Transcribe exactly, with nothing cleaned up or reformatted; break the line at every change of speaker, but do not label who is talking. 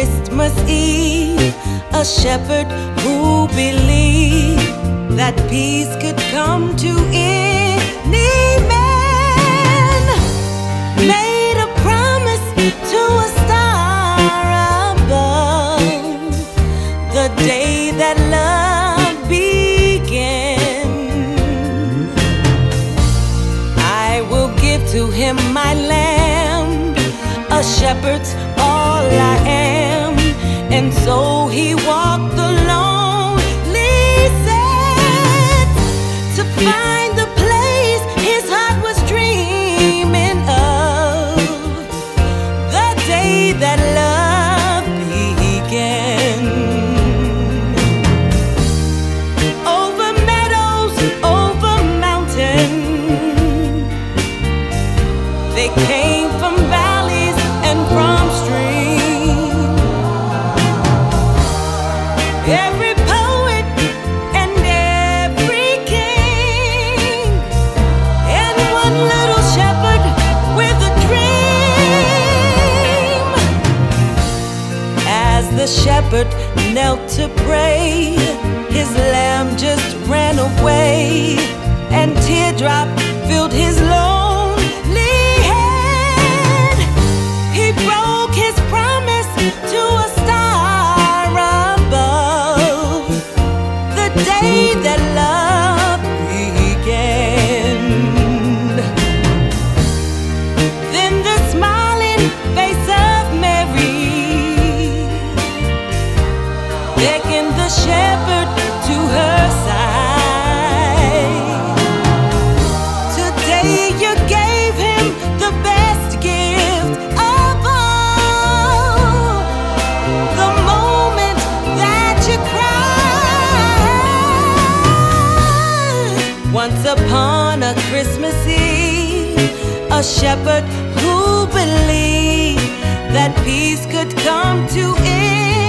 Christmas Eve, a shepherd who believed that peace could come to any man made a promise to a star above the day that love began. I will give to him my lamb, a shepherd's all I am. And so he walked the lonely sands to find the place his heart was dreaming of, the day that love began. Over meadows, over mountains, they came from valleys and from streams. Every poet and every king, and one little shepherd with a dream. As the shepherd knelt to pray, his lamb just ran away, and teardrop filled his lonely head. He broke his promise to a star above, the day that love began. Then the smiling face of Mary beckoned the shepherd to her side. Today you gave him the best gift of all, the moment that you cried. Once upon a Christmas Eve, a shepherd who believed that peace could come to end.